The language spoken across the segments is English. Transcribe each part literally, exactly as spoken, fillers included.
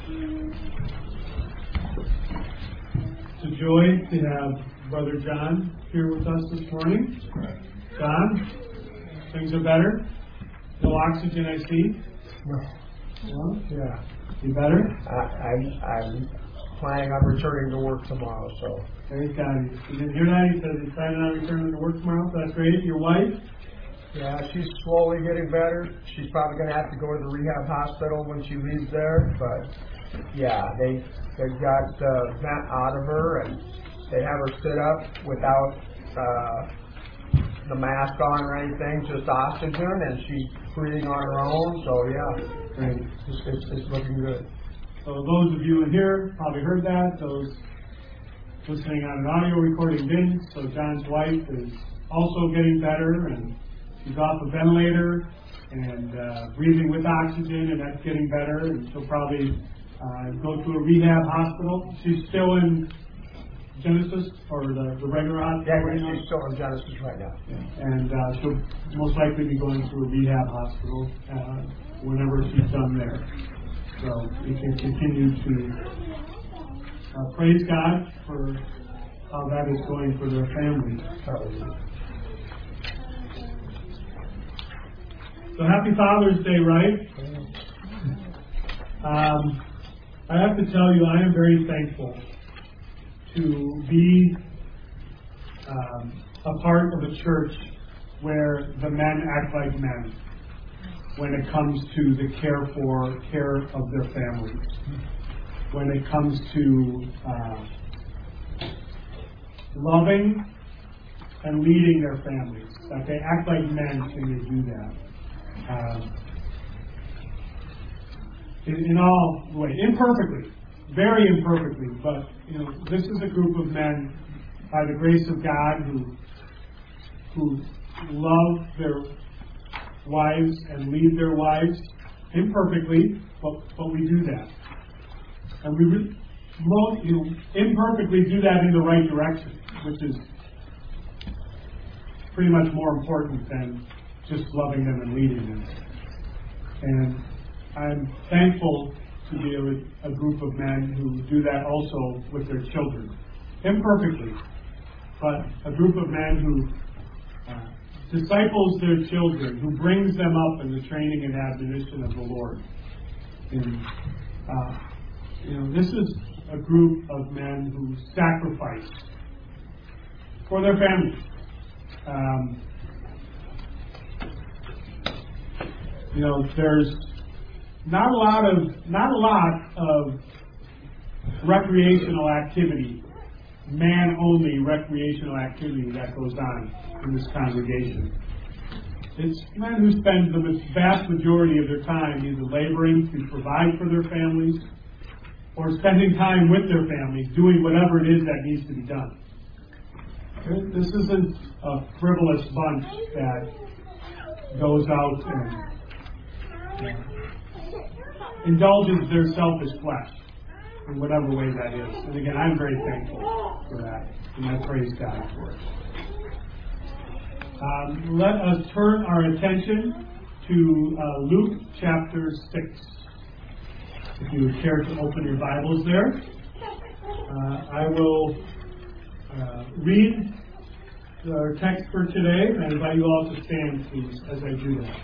It's a joy to have Brother John here with us this morning. John, things are better? No oxygen, I see. No. Well, yeah. You better? I, I'm, I'm planning on returning to work tomorrow, so. Praise God. You didn't hear that? He said he's planning on returning to work tomorrow. That's great. Your wife? Yeah, she's slowly getting better. She's probably going to have to go to the rehab hospital when she leaves there. But, yeah, they, they've got the uh, vent out of her, and they have her sit up without uh, the mask on or anything, just oxygen, and she's breathing on her own. So, yeah, Great. it's, it's, it's looking good. So those of you in here probably heard that. Those listening on an audio recording didn't. So John's wife is also getting better, and she's off a ventilator and uh, breathing with oxygen, and that's getting better. And she'll probably uh, go to a rehab hospital. She's still in Genesis, or the, the regular hospital Yeah, right now? she's still in Genesis right now. Yeah. And uh, she'll most likely be going to a rehab hospital uh, whenever she's done there. So we can continue to uh, praise God for how that is going for their family. So happy Father's Day, right? Um, I have to tell you, I am very thankful to be um, a part of a church where the men act like men when it comes to the care for, care of their families. When it comes to uh, loving and leading their families. That they act like men when they do that. Um, in, in all ways, imperfectly, very imperfectly, but you know, this is a group of men, by the grace of God, who who love their wives and lead their wives imperfectly, but but we do that, and we re- most, you know, imperfectly do that in the right direction, which is pretty much more important than just loving them and leading them. And I'm thankful to be a, a group of men who do that also with their children, imperfectly, but a group of men who uh, disciples their children, who brings them up in the training and admonition of the Lord. And uh, you know, this is a group of men who sacrifice for their families. Um, you know, there's not a lot of not a lot of recreational activity, man-only recreational activity that goes on in this congregation. It's men who spend the vast majority of their time either laboring to provide for their families or spending time with their families, doing whatever it is that needs to be done. This isn't a frivolous bunch that goes out and indulges their selfish flesh in whatever way that is. And again, I'm very thankful for that, and I praise God for it. Um, let us turn our attention to uh, Luke chapter six. If you would care to open your Bibles there, uh, I will uh, read our text for today, and I invite you all to stand, please, as I do that.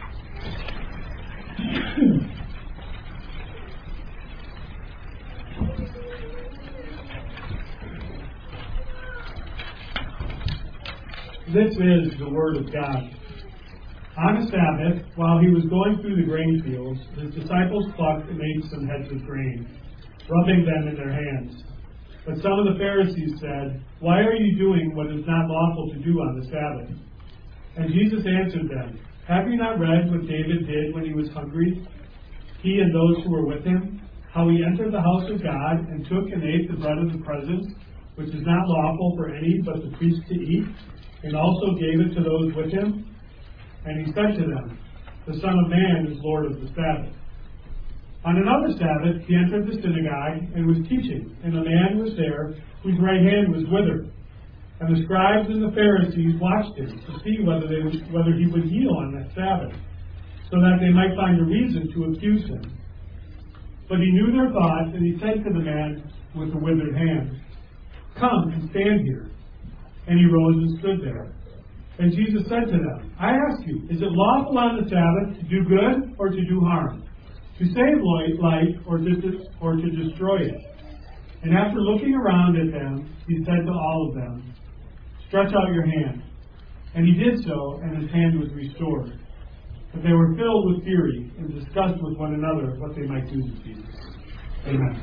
This is the Word of God. On a Sabbath, while he was going through the grain fields, his disciples plucked and made some heads of grain, rubbing them in their hands. But some of the Pharisees said, "Why are you doing what is not lawful to do on the Sabbath?" And Jesus answered them, "Have you not read what David did when he was hungry, he and those who were with him, how he entered the house of God and took and ate the bread of the presence, which is not lawful for any but the priest to eat, and also gave it to those with him? And he said to them, the Son of Man is Lord of the Sabbath." On another Sabbath, he entered the synagogue and was teaching, and a man was there whose right hand was withered. And the scribes and the Pharisees watched him to see whether they would, whether he would heal on that Sabbath, so that they might find a reason to accuse him. But he knew their thoughts, and he said to the man with the withered hand, "Come and stand here." And he rose and stood there. And Jesus said to them, "I ask you, is it lawful on the Sabbath to do good or to do harm? To save life or to, or to destroy it?" And after looking around at them, he said to all of them, "Stretch out your hand." And he did so, and his hand was restored. But they were filled with fury and discussed with one another what they might do to Jesus. Amen.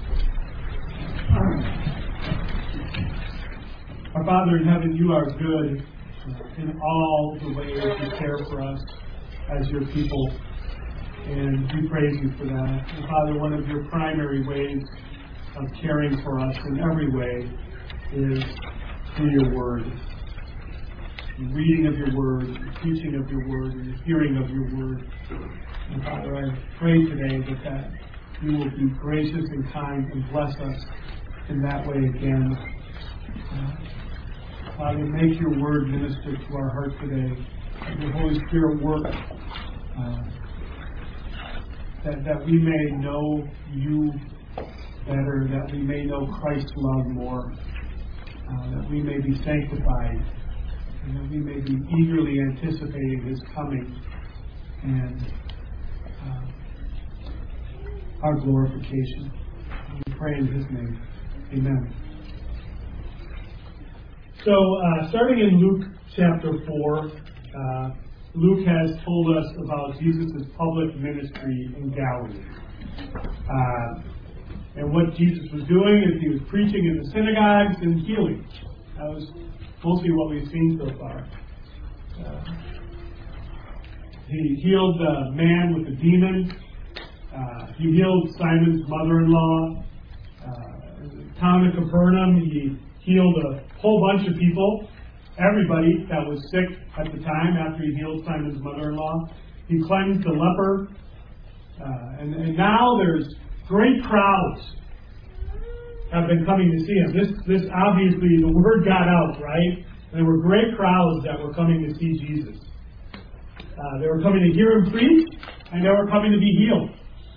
Our Father in heaven, you are good in all the ways you care for us as your people. And we praise you for that. And Father, one of your primary ways of caring for us in every way is through your word. The reading of your word, the teaching of your word, and the hearing of your word. And Father, I pray today that, that you will be gracious and kind and bless us in that way again. Uh, Father, make your word minister to our heart today. Let your Holy Spirit work uh, that, that we may know you better, that we may know Christ's love more, uh, that we may be sanctified, and that we may be eagerly anticipating his coming and uh, our glorification. We pray in his name. Amen. So, uh, starting in Luke chapter four, uh, Luke has told us about Jesus' public ministry in Galilee. Uh, and what Jesus was doing is he was preaching in the synagogues and healing. That was mostly what we've seen so far. Uh, he healed the man with the demon. Uh, he healed Simon's mother-in-law. Uh, in the town of Capernaum, he healed a whole bunch of people, everybody that was sick at the time after he healed Simon's mother-in-law. He cleansed the leper. Uh, and, and now there's great crowds have been coming to see him. This, this obviously, the word got out, right? And there were great crowds that were coming to see Jesus. Uh, they were coming to hear him preach, and they were coming to be healed.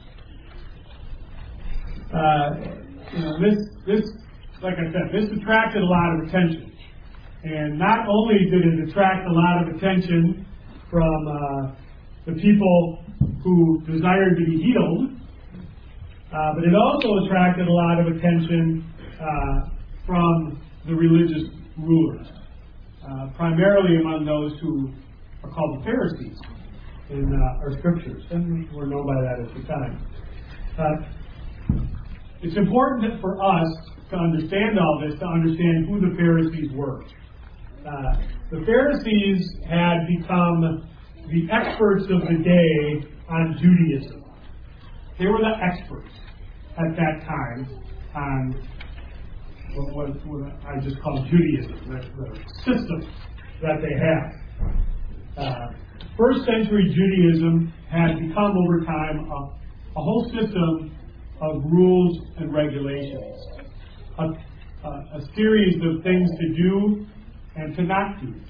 Uh, you know, this, this, like I said, this attracted a lot of attention. And not only did it attract a lot of attention from uh, the people who desired to be healed, Uh, but it also attracted a lot of attention uh, from the religious rulers, uh, primarily among those who are called the Pharisees in uh, our scriptures, and were known by that at the time. Uh, it's important for us to understand all this, to understand who the Pharisees were. Uh, the Pharisees had become the experts of the day on Judaism. They were the experts at that time on what, what, what I just call Judaism, the, the system that they had. Uh, first century Judaism had become over time a, a whole system of rules and regulations, a, a, a series of things to do and to not do.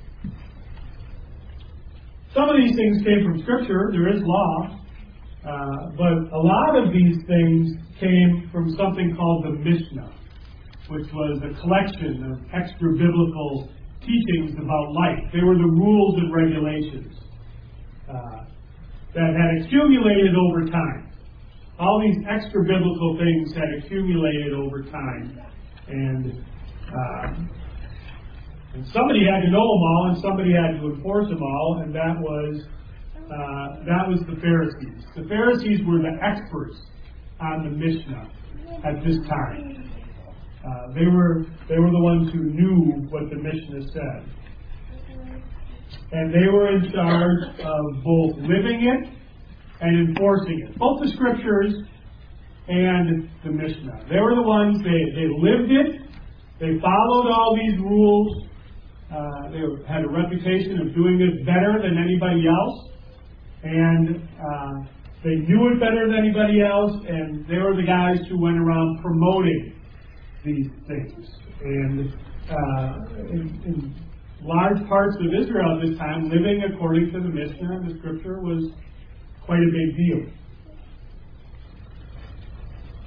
Some of these things came from Scripture. There is law. Uh, but a lot of these things came from something called the Mishnah, which was a collection of extra-biblical teachings about life. They were the rules and regulations uh, that had accumulated over time. All these extra-biblical things had accumulated over time. And, uh, and somebody had to know them all, and somebody had to enforce them all, and that was Uh, that was the Pharisees. The Pharisees were the experts on the Mishnah at this time. Uh, they were they were the ones who knew what the Mishnah said. And they were in charge of both living it and enforcing it. Both the Scriptures and the Mishnah. They were the ones, they, they lived it, they followed all these rules, uh, they had a reputation of doing this better than anybody else. And uh, they knew it better than anybody else, and they were the guys who went around promoting these things. And uh, in, in large parts of Israel at this time, living according to the Mishnah and the Scripture was quite a big deal.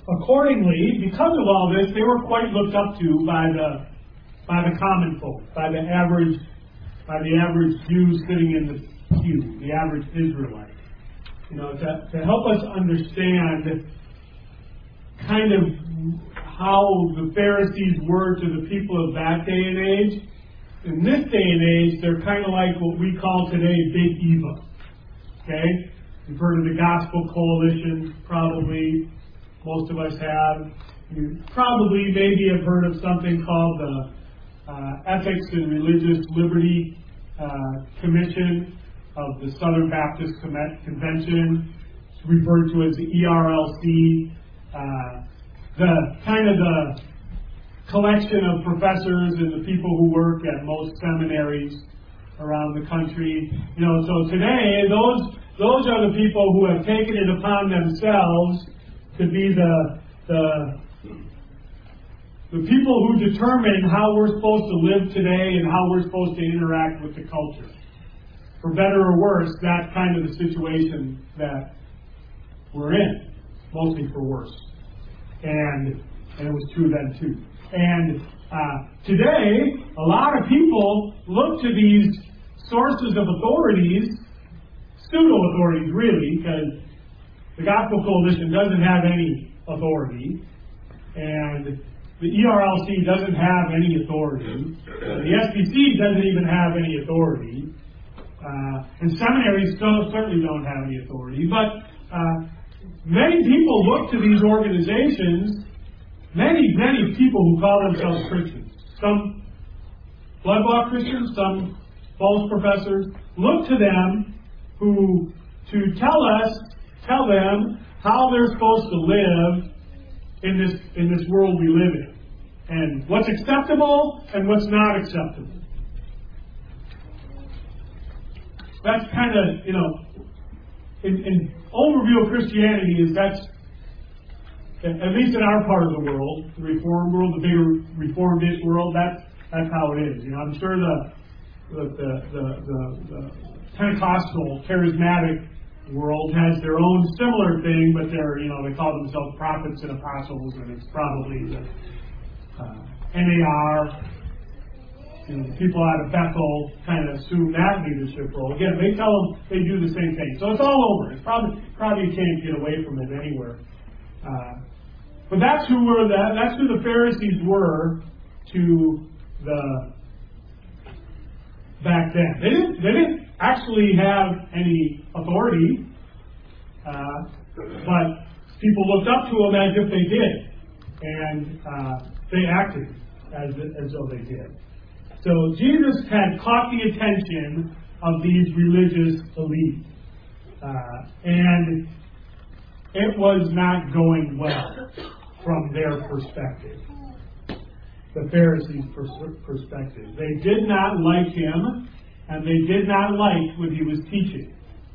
accordingly, because of all this, they were quite looked up to by the by the common folk, by the average by the average Jew sitting in the pew, the average Israelite. You know, to, to help us understand kind of how the Pharisees were to the people of that day and age. In this day and age, they're kind of like what we call today Big Eva. Okay? You've heard of the Gospel Coalition, probably. Most of us have. You probably maybe have heard of something called the uh, Ethics and Religious Liberty uh, Commission of the Southern Baptist Convention. It's referred to as the E R L C. Uh, the kind of the collection of professors and the people who work at most seminaries around the country. You know, so today those those are the people who have taken it upon themselves to be the the the people who determine how we're supposed to live today and how we're supposed to interact with the culture. For better or worse, that's kind of the situation that we're in, mostly for worse. And and it was true then too. And uh, today, a lot of people look to these sources of authorities, pseudo-authorities really, because the Gospel Coalition doesn't have any authority, and the E R L C doesn't have any authority, the S B C doesn't even have any authority, uh, and seminaries still certainly don't have any authority, but uh, many people look to these organizations, many, many people who call themselves Christians, some blood-bought Christians, some false professors, look to them who to tell us, tell them how they're supposed to live in this in this world we live in, and what's acceptable and what's not acceptable. That's kind of, you know, in, in overview of Christianity is that's, at least in our part of the world, the Reformed world, the bigger Reformed-ish world, that's that's how it is. You know, I'm sure the the the, the, the, the Pentecostal, charismatic world has their own similar thing, but they're, you know, they call themselves prophets and apostles, and it's probably the uh, N A R. You know, the people out of Bethel kind of assume that leadership role. Again, they tell them they do the same thing, so it's all over. It's probably probably you can't get away from it anywhere. Uh, but that's who were that. That's who the Pharisees were to the back then. They didn't. They didn't actually have any authority, uh, but people looked up to them as if they did, and uh, they acted as as though they did. So Jesus had caught the attention of these religious elites, uh, and it was not going well from their perspective, the Pharisees' pers- perspective. They did not like him, and they did not like what he was teaching.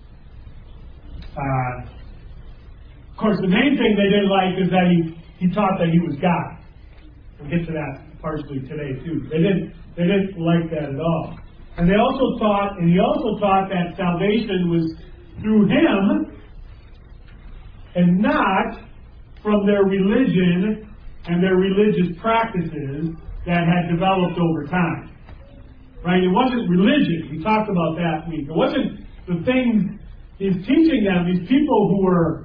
Uh, of course, the main thing they didn't like is that he, he taught that he was God. We'll get to that partially today, too. They didn't, they didn't like that at all. And they also taught, and he also taught that salvation was through him and not from their religion and their religious practices that had developed over time. Right? It wasn't religion. We talked about that week. It wasn't the things he's teaching them, these people who were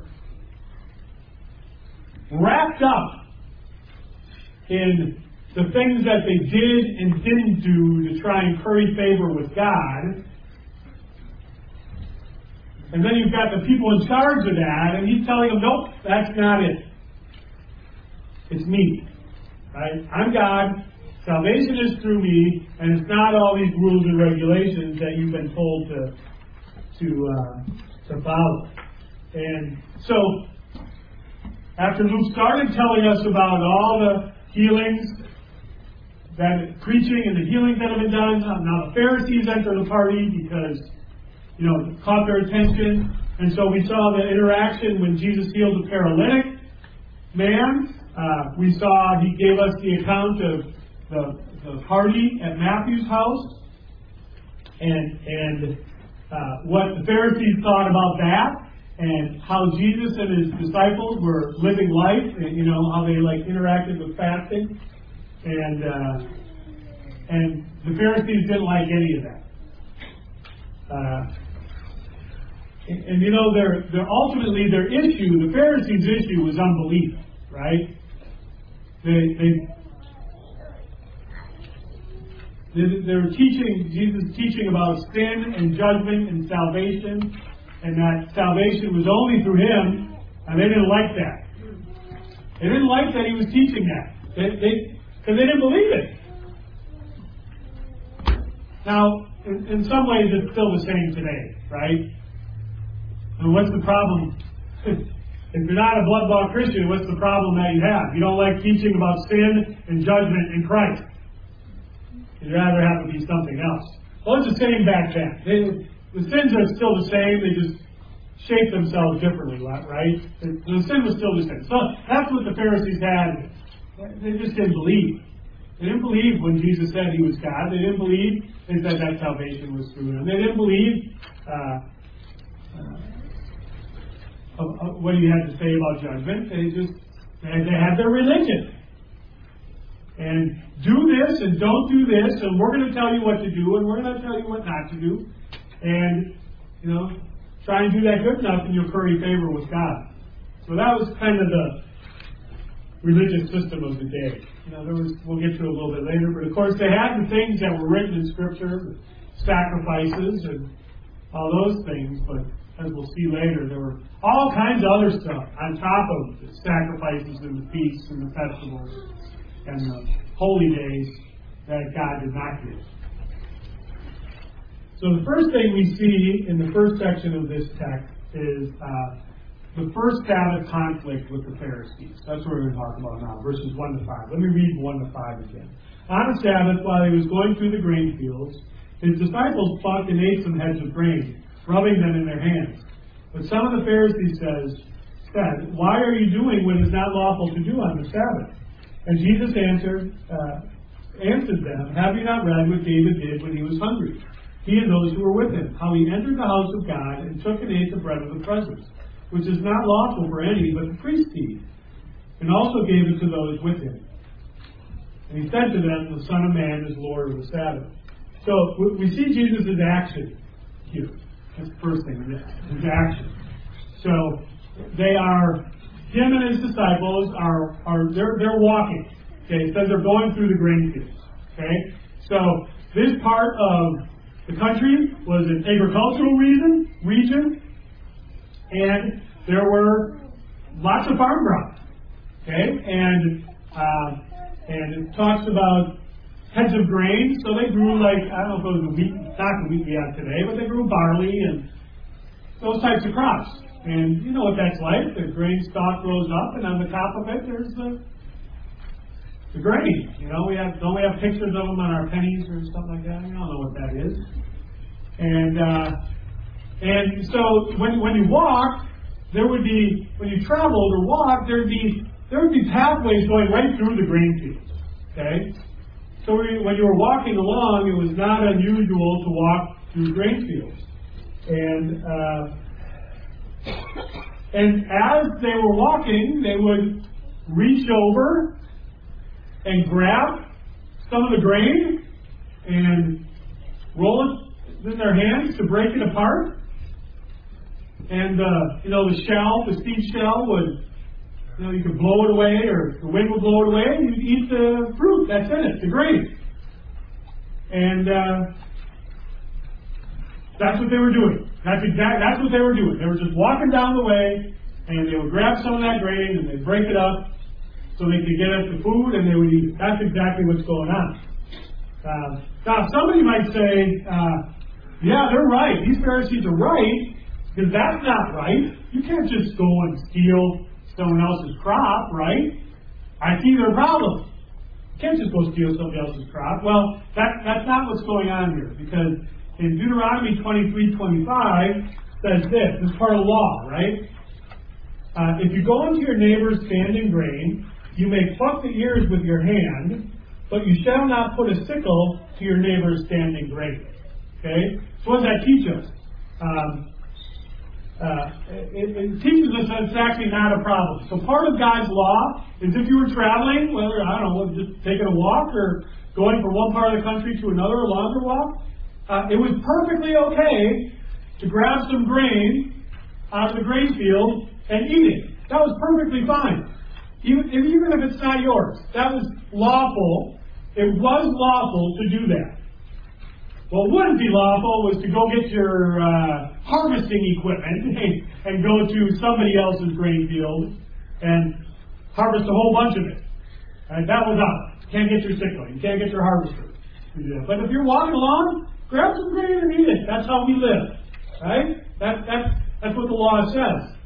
wrapped up in the things that they did and didn't do to try and curry favor with God. And then you've got the people in charge of that, and he's telling them, nope, that's not it. It's me. Right? I'm God. Salvation is through me, and it's not all these rules and regulations that you've been told to to uh, to follow. And so, after Luke started telling us about all the healings, that preaching and the healings that have been done, now the Pharisees enter the party because, you know, it caught their attention. And so we saw the interaction when Jesus healed the paralytic man. Uh, we saw he gave us the account of the, the party at Matthew's house, and and uh, what the Pharisees thought about that. and how Jesus and his disciples were living life, and you know how they like interacted with fasting, and uh, and the Pharisees didn't like any of that. Uh, and, and you know, their their ultimately their issue, the Pharisees' issue, was unbelief, right? They they they, they were teaching Jesus teaching about sin and judgment and salvation. And that salvation was only through him, and they didn't like that. They didn't like that he was teaching that. They, they, because they didn't believe it. Now, in, in some ways, it's still the same today, right? And what's the problem? If you're not a blood-bought Christian, what's the problem that you have? You don't like teaching about sin and judgment in Christ. You'd rather have it be something else. Well, it's the same back then. They, The sins are still the same, they just shape themselves differently, right? The sin was still the same. So that's what the Pharisees had. They just didn't believe. They didn't believe when Jesus said he was God. They didn't believe they said that salvation was through him. They didn't believe uh, uh, of, of what he had to say about judgment. They just they, they had their religion. And do this and don't do this, and we're going to tell you what to do, and we're going to tell you what not to do. And, you know, try and do that good enough and you'll curry favor with God. So that was kind of the religious system of the day. You know, there was, we'll get to it a little bit later, but of course they had the things that were written in Scripture, sacrifices and all those things, but as we'll see later, there were all kinds of other stuff on top of the sacrifices and the feasts and the festivals and the holy days that God did not give. So the first thing we see in the first section of this text is uh, the first Sabbath conflict with the Pharisees. That's what we're going to talk about now, verses one to five. Let me read one to five again. On a Sabbath, while he was going through the grain fields, his disciples plucked and ate some heads of grain, rubbing them in their hands. But some of the Pharisees says, said, "Why are you doing what is not lawful to do on the Sabbath?" And Jesus answered, uh, answered them, "Have you not read what David did when he was hungry? He and those who were with him, how he entered the house of God and took and ate the bread of the presence, which is not lawful for any but the priest to eat, and also gave it to those with him. And he said to them, the Son of Man is Lord of the Sabbath." So we see Jesus' action here. That's the first thing, his action. So they are, him and his disciples are, are they're, they're walking. Okay, it says they're going through the grain fields. Okay, so this part of the country was an agricultural region, region, and there were lots of farm ground. Okay, and uh, and it talks about heads of grain. So they grew like I don't know if it was the wheat, not the wheat we have today, but they grew barley and those types of crops. And you know what that's like. The grain stalk grows up, and on the top of it, there's the the grain. You know, we have don't we have pictures of them on our pennies or something like that? You don't know what that is. And uh, and so when when you walk, there would be when you traveled or walked, there'd be there would be pathways going right through the grain fields. Okay, so when you were walking along, it was not unusual to walk through grain fields. And uh, and as they were walking, they would reach over and grab some of the grain and roll it in their hands to break it apart. And, uh, you know, the shell, the seed shell would, you know, you could blow it away or the wind would blow it away and you'd eat the fruit that's in it, the grain. And uh, that's what they were doing. That's exact. That's what they were doing. They were just walking down the way and they would grab some of that grain and they'd break it up so they could get at the food and they would eat it. That's exactly what's going on. Uh, now, somebody might say, uh, yeah, they're right. These Pharisees are right, because that's not right. You can't just go and steal someone else's crop, right? I see their problem. You can't just go steal somebody else's crop. Well, that, that's not what's going on here, because in Deuteronomy twenty-three twenty-five says this. This is part of law, right? Uh, if you go into your neighbor's standing grain, you may pluck the ears with your hand, but you shall not put a sickle to your neighbor's standing grain. Okay? So what does that teach us? Um, Uh, it, it teaches us that it's actually not a problem. So part of God's law is if you were traveling, whether, I don't know, just taking a walk or going from one part of the country to another, a longer walk, uh, it was perfectly okay to grab some grain out of the grain field and eat it. That was perfectly fine. Even, even if it's not yours. That was lawful. It was lawful to do that. What wouldn't be lawful was to go get your uh, harvesting equipment and, and go to somebody else's grain field and harvest a whole bunch of it. Right, that was out. You can't get your sickle. You can't get your harvester to do that. But if you're walking along, grab some grain and eat it. That's how we live. Right? That, that's, that's what the law says.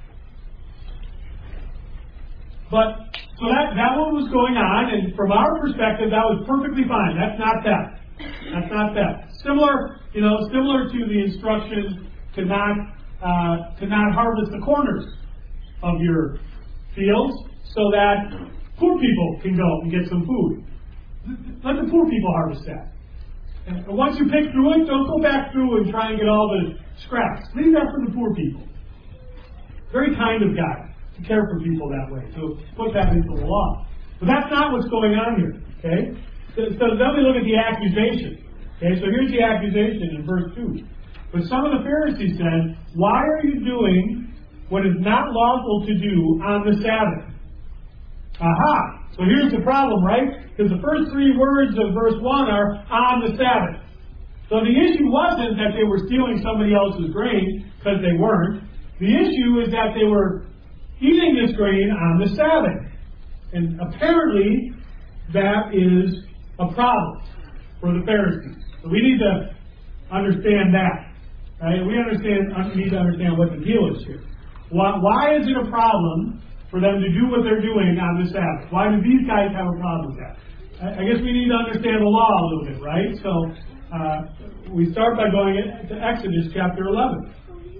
But, so that, that one was going on, and from our perspective, that was perfectly fine. That's not theft. That's not theft. Similar, you know, similar to the instruction to not uh, to not harvest the corners of your fields, so that poor people can go and get some food. Let the poor people harvest that. And once you pick through it, don't go back through and try and get all the scraps. Leave that for the poor people. Very kind of God to care for people that way. So put that into the law. But that's not what's going on here. Okay. So, so then we look at the accusation. Okay, so here's the accusation in verse two. But some of the Pharisees said, "Why are you doing what is not lawful to do on the Sabbath?" Aha! So here's the problem, right? Because the first three words of verse one are on the Sabbath. So the issue wasn't that they were stealing somebody else's grain, because they weren't. The issue is that they were eating this grain on the Sabbath. And apparently, that is a problem for the Pharisees. So we need to understand that. Right? We understand need to understand what the deal is here. Why, why is it a problem for them to do what they're doing on the Sabbath? Why do these guys have a problem with that? I, I guess we need to understand the law a little bit, right? So uh, we start by going to Exodus chapter eleven.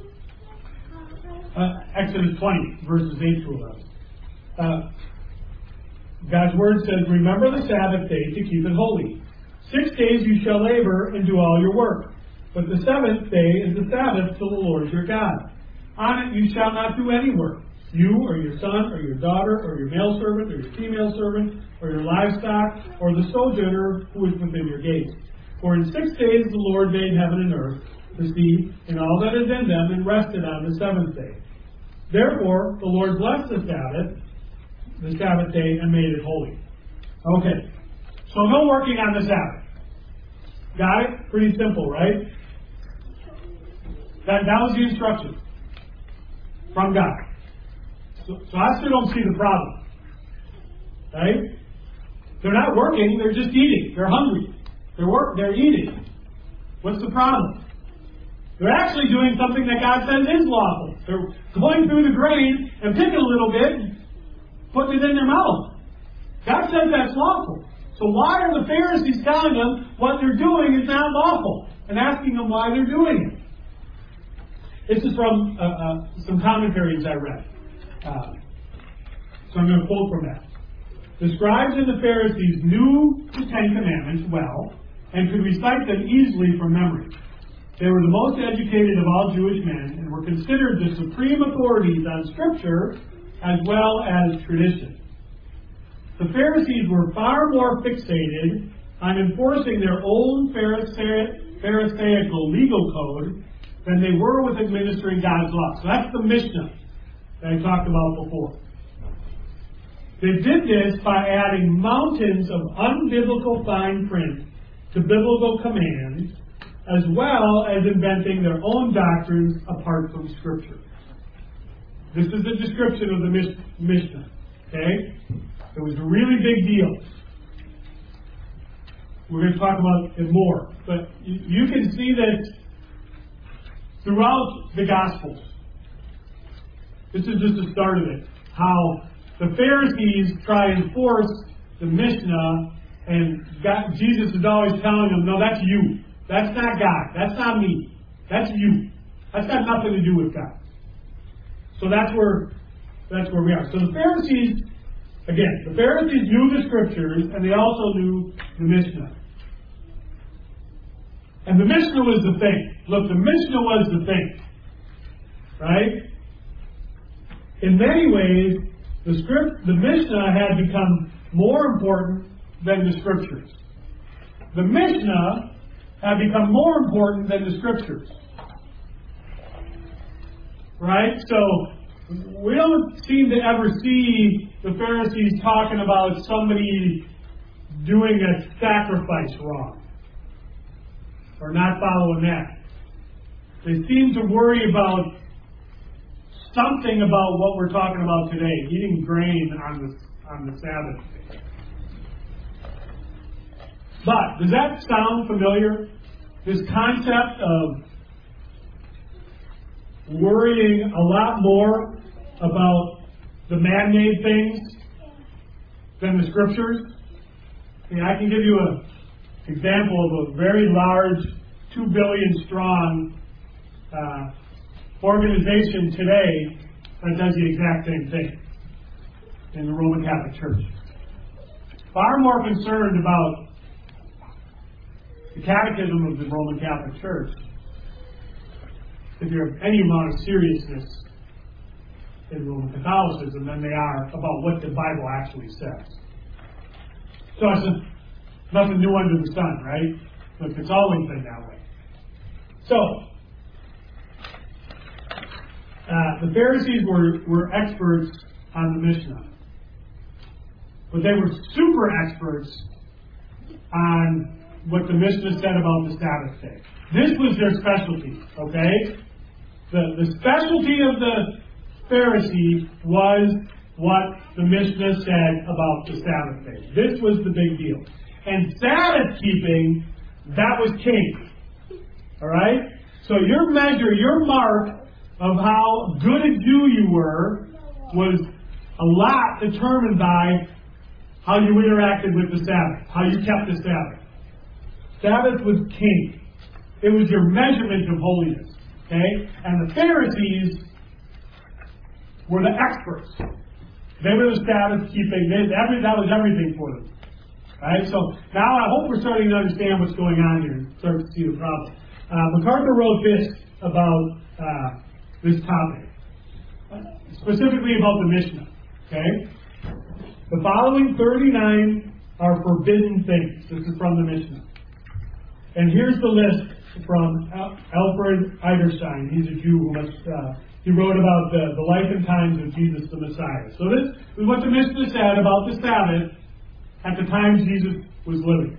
Uh, Exodus twenty, verses eight to eleven. Uh, God's word says, "Remember the Sabbath day to keep it holy. Six days you shall labor and do all your work. But the seventh day is the Sabbath to the Lord your God. On it you shall not do any work. You or your son or your daughter or your male servant or your female servant or your livestock or the sojourner who is within your gates. For in six days the Lord made heaven and earth, the sea, and all that is in them, and rested on the seventh day. Therefore the Lord blessed the Sabbath, the Sabbath day, and made it holy." Okay, so no working on the Sabbath. Got it? Pretty simple, right? That, that was the instruction from God. So, so I still don't see the problem. Right? They're not working, they're just eating. They're hungry. They're work, they're eating. What's the problem? They're actually doing something that God says is lawful. They're going through the grain and picking a little bit and putting it in their mouth. God says that's lawful. So why are the Pharisees telling them what they're doing is not lawful and asking them why they're doing it? This is from uh, uh, some commentaries I read. Uh, so I'm going to quote from that. "The scribes and the Pharisees knew the Ten Commandments well and could recite them easily from memory. They were the most educated of all Jewish men and were considered the supreme authorities on Scripture as well as tradition. The Pharisees were far more fixated on enforcing their own Pharisaical legal code than they were with administering God's law." So that's the Mishnah that I talked about before. They did this by adding mountains of unbiblical fine print to biblical commands, as well as inventing their own doctrines apart from Scripture. This is the description of the Mishnah. Okay? It was a really big deal. We're going to talk about it more. But you can see that throughout the Gospels. This is just the start of it. How the Pharisees try and force the Mishnah, and God, Jesus is always telling them, "No, that's you. That's not God. That's not me. That's you. That's got nothing to do with God." So that's where that's where we are. So the Pharisees, again, the Pharisees knew the Scriptures, and they also knew the Mishnah. And the Mishnah was the thing. Look, the Mishnah was the thing. right? In many ways, the script, the Mishnah had become more important than the Scriptures. The Mishnah had become more important than the Scriptures. Right? So, we don't seem to ever see the Pharisees talking about somebody doing a sacrifice wrong, or not following that. They seem to worry about something about what we're talking about today, eating grain on the, on the Sabbath. But, does that sound familiar? This concept of worrying a lot more about the man-made things than the Scriptures? I mean, I can give you an example of a very large, two billion strong uh, organization today that does the exact same thing in the Roman Catholic Church. Far more concerned about the catechism of the Roman Catholic Church, if you're of any amount of seriousness in Roman Catholicism, than they are about what the Bible actually says. So it's a, nothing new under the sun, right? Look, it's always been that way. So, uh, the Pharisees were, were experts on the Mishnah. But they were super experts on what the Mishnah said about the Sabbath day. This was their specialty, okay? The, the specialty of the Pharisee was what the Mishnah said about the Sabbath day. This was the big deal. And Sabbath keeping, that was king. Alright? So your measure, your mark of how good a Jew you were was a lot determined by how you interacted with the Sabbath, how you kept the Sabbath. Sabbath was king. It was your measurement of holiness. Okay? And the Pharisees were the experts. They were the Sabbath keeping. They, every, that was everything for them. Right? So now I hope we're starting to understand what's going on here and start to see the problem. Uh, MacArthur wrote this about uh, this topic, specifically about the Mishnah. Okay? The following thirty-nine are forbidden things. This is from the Mishnah. And here's the list from Alfred Edersheim. He's a Jew who must, uh, he wrote about the, the life and times of Jesus the Messiah. So this is what the Mishnah said about the Sabbath at the time Jesus was living.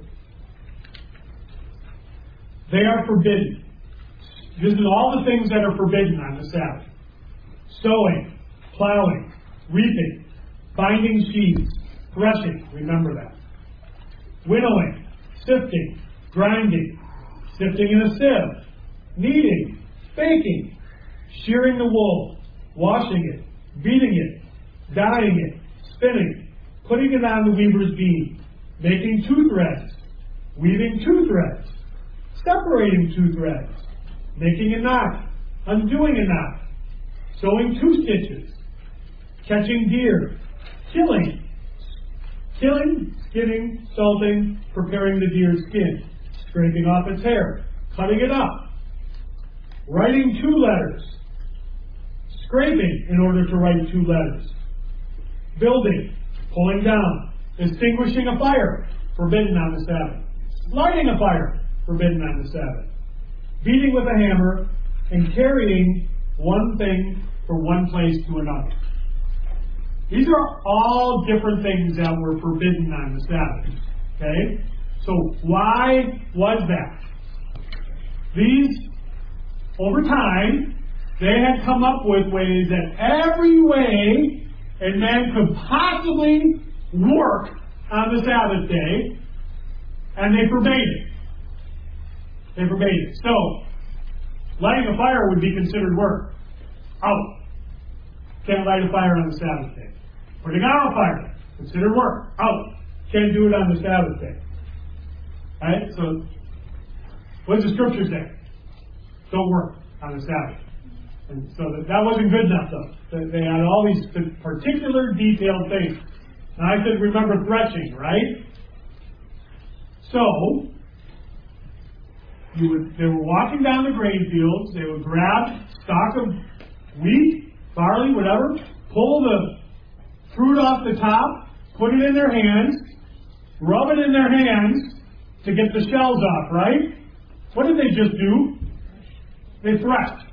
They are forbidden. This is all the things that are forbidden on the Sabbath. Sowing, plowing, reaping, binding sheaves, threshing, remember that. Winnowing, sifting, grinding, sifting in a sieve, kneading, baking, shearing the wool, washing it, beating it, dyeing it, spinning, putting it on the weaver's beam, making two threads, weaving two threads, separating two threads, making a knot, undoing a knot, sewing two stitches, catching deer, killing, killing, skinning, salting, preparing the deer's skin, scraping off its hair, cutting it up, writing two letters, scraping in order to write two letters, building, pulling down, extinguishing a fire, forbidden on the Sabbath, lighting a fire, forbidden on the Sabbath, beating with a hammer, and carrying one thing from one place to another. These are all different things that were forbidden on the Sabbath. Okay? So why was that? These, over time, they had come up with ways that every way a man could possibly work on the Sabbath day, and they forbade it. They forbade it. So, lighting a fire would be considered work. Out. Can't light a fire on the Sabbath day. Putting out a fire, considered work. Out. Can't do it on the Sabbath day. Right? So, what does the Scripture say? Don't work on the Sabbath. And so that, that wasn't good enough, though. They had all these particular detailed things. And I said, remember threshing, right? So, you would, they were walking down the grain fields. They would grab stalk of wheat, barley, whatever, pull the fruit off the top, put it in their hands, rub it in their hands to get the shells off, right? What did they just do? They threshed.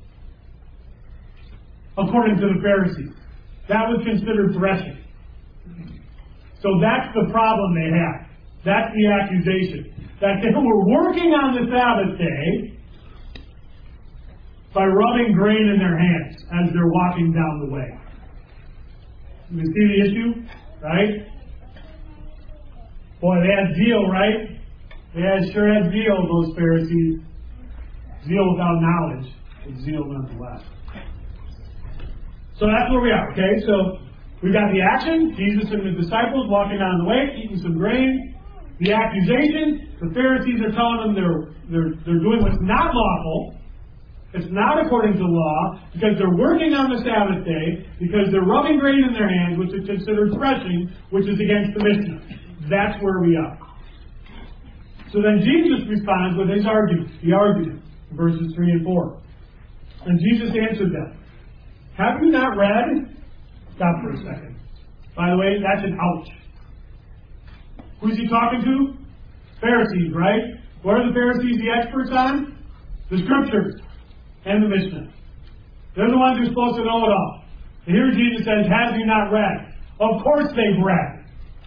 According to the Pharisees. That was considered threshing. So that's the problem they had. That's the accusation. That they were working on the Sabbath day by rubbing grain in their hands as they're walking down the way. You see the issue? Right? Boy, they had zeal, right? They had, sure had zeal, those Pharisees. Zeal without knowledge, but zeal nonetheless. So that's where we are, okay? So we've got the action, Jesus and the disciples walking down the way, eating some grain. The accusation, the Pharisees are telling them they're, they're, they're doing what's not lawful. It's not according to law, because they're working on the Sabbath day, because they're rubbing grain in their hands, which is considered threshing, which is against the Mishnah. That's where we are. So then Jesus responds with his argument. He argued in verses three and four. And Jesus answered them. Have you not read? Stop for a second. By the way, that's an ouch. Who's he talking to? Pharisees, right? What are the Pharisees the experts on? The Scriptures and the Mishnah. They're the ones who are supposed to know it all. And here Jesus says, have you not read? Of course they've read.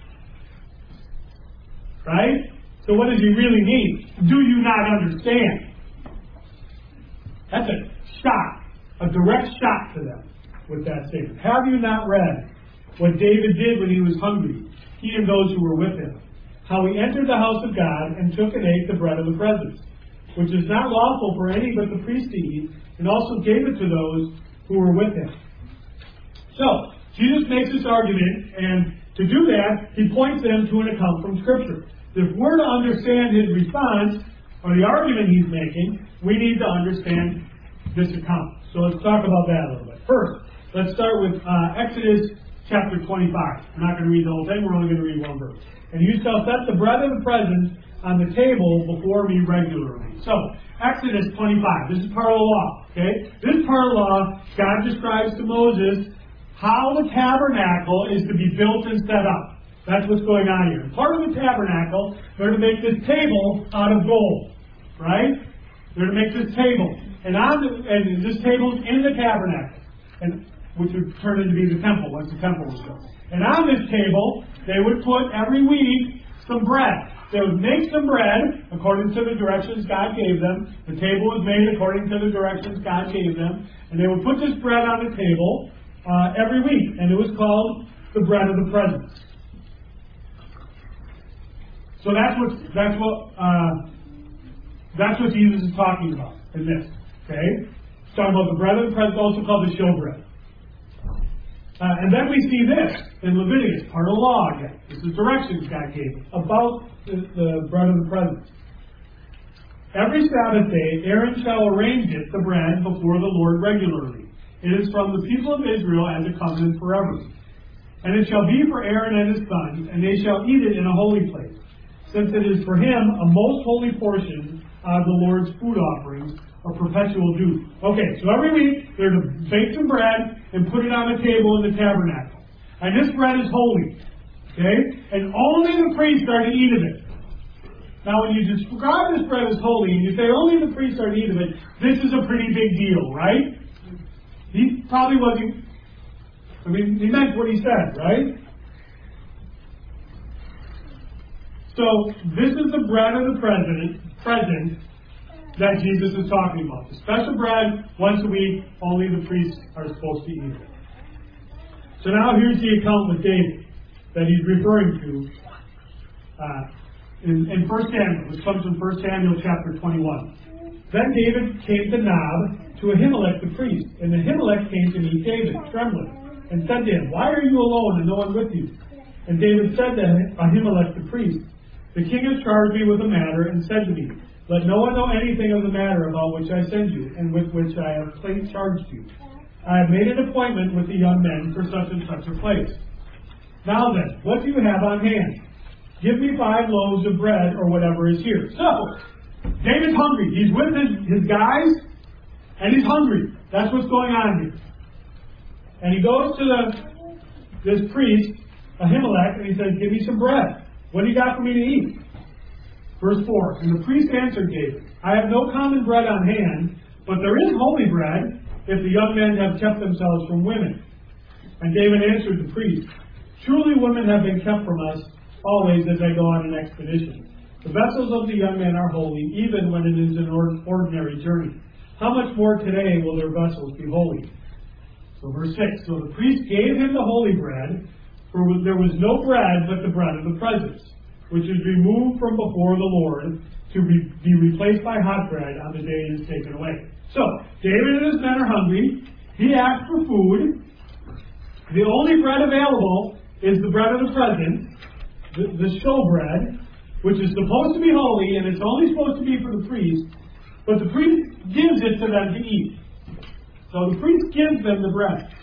Right? So what does he really mean? Do you not understand? That's a shot. A direct shot to them with that statement. Have you not read what David did when he was hungry, he and those who were with him? How he entered the house of God and took and ate the bread of the presence, which is not lawful for any but the priest to eat, and also gave it to those who were with him. So, Jesus makes this argument, and to do that, he points them to an account from Scripture. If we're to understand his response, or the argument he's making, we need to understand this account. So let's talk about that a little bit. First, let's start with uh, Exodus chapter twenty-five. I'm not going to read the whole thing. We're only going to read one verse. And you shall set the bread of the presence on the table before me regularly. So, Exodus twenty-five. This is part of the law. Okay? This part of the law, God describes to Moses how the tabernacle is to be built and set up. That's what's going on here. Part of the tabernacle, they're to make this table out of gold. Right? They're to make this table. And on the, and this table's in the tabernacle, and which would turn into be the temple once the temple was built. And on this table, they would put every week some bread. They would make some bread according to the directions God gave them. The table was made according to the directions God gave them, and they would put this bread on the table uh, every week, and it was called the bread of the presence. So that's what that's what uh, that's what Jesus is talking about in this. Okay? It's talking about the bread of the presence, also called the showbread. Uh, and then we see this in Leviticus, part of the law again. This is directions God gave about the, the bread of the presence. Every Sabbath day, Aaron shall arrange it, the bread, before the Lord regularly. It is from the people of Israel as a covenant forever. And it shall be for Aaron and his sons, and they shall eat it in a holy place, since it is for him a most holy portion of the Lord's food offerings, or perpetual due. Okay, so every week they're to bake some bread and put it on the table in the tabernacle. And this bread is holy. Okay? And only the priests are to eat of it. Now when you describe this bread as holy and you say only the priests are to eat of it, this is a pretty big deal, right? He probably wasn't, I mean, he meant what he said, right? So this is the bread of the present, present that Jesus is talking about. The special bread, once a week, only the priests are supposed to eat it. So now here's the account with David that he's referring to uh, in, in First Samuel. This comes from First Samuel chapter twenty-one. Then David came to Nob to Ahimelech the priest, and Ahimelech came to meet David, trembling, and said to him, Why are you alone and no one with you? And David said to Ahimelech the priest, The king has charged me with a matter and said to me, Let no one know anything of the matter about which I send you, and with which I have charged you. I have made an appointment with the young men for such and such a place. Now then, what do you have on hand? Give me five loaves of bread, or whatever is here. So, David's hungry. He's with his, his guys, and he's hungry. That's what's going on here. And he goes to the this priest, Ahimelech, and he says, give me some bread. What do you got for me to eat? Verse four, and the priest answered David, I have no common bread on hand, but there is holy bread, if the young men have kept themselves from women. And David answered the priest, truly women have been kept from us always as they go on an expedition. The vessels of the young men are holy, even when it is an ordinary journey. How much more today will their vessels be holy? So verse six, so the priest gave him the holy bread, for there was no bread but the bread of the presence, which is removed from before the Lord, to be, be replaced by hot bread on the day it is taken away. So, David and his men are hungry. He asked for food. The only bread available is the bread of the presence, the, the showbread, which is supposed to be holy, and it's only supposed to be for the priest, but the priest gives it to them to eat. So the priest gives them the bread.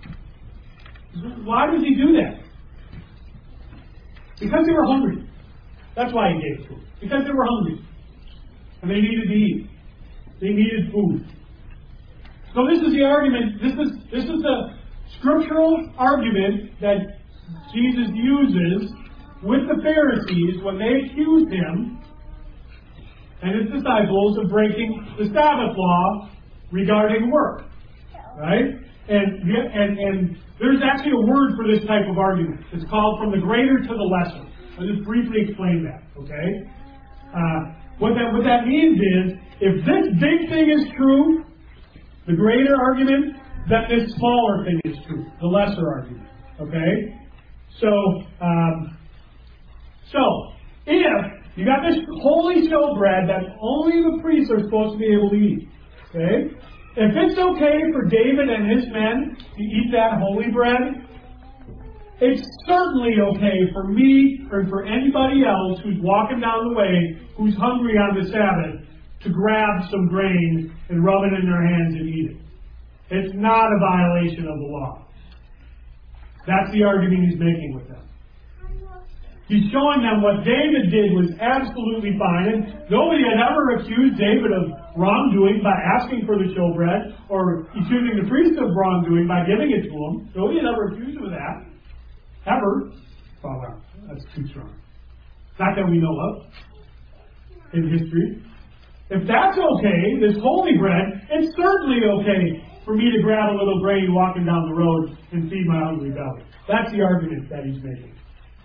Why does he do that? Because they were hungry. That's why he gave it to them. Because they were hungry. And they needed to eat. They needed food. So this is the argument, this is this is the scriptural argument that Jesus uses with the Pharisees when they accused him and his disciples of breaking the Sabbath law regarding work. Right? And, and, and there's actually a word for this type of argument. It's called from the greater to the lesser. I'll just briefly explain that, okay? Uh, what that what that means is, if this big thing is true, the greater argument, that this smaller thing is true, the lesser argument, okay? So, um, so if you got this holy showbread that only the priests are supposed to be able to eat, okay? If it's okay for David and his men to eat that holy bread, it's certainly okay for me or for anybody else who's walking down the way, who's hungry on the Sabbath, to grab some grain and rub it in their hands and eat it. It's not a violation of the law. That's the argument he's making with them. He's showing them what David did was absolutely fine, and nobody had ever accused David of wrongdoing by asking for the showbread, or accusing the priest of wrongdoing by giving it to him. Nobody had ever accused him of that. Ever. Oh, well, that's too strong. Not that we know of in history. If that's okay, this holy bread, it's certainly okay for me to grab a little grain walking down the road and feed my hungry belly. That's the argument that he's making.